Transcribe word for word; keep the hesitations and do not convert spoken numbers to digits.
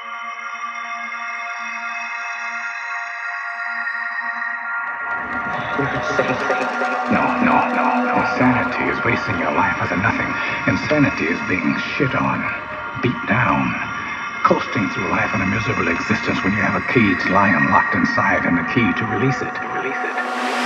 No, no, no, no. Insanity is wasting your life as a nothing. Insanity is being shit on, beat down, coasting through life in a miserable existence when you have a caged lion locked inside and the key to release it. To release it.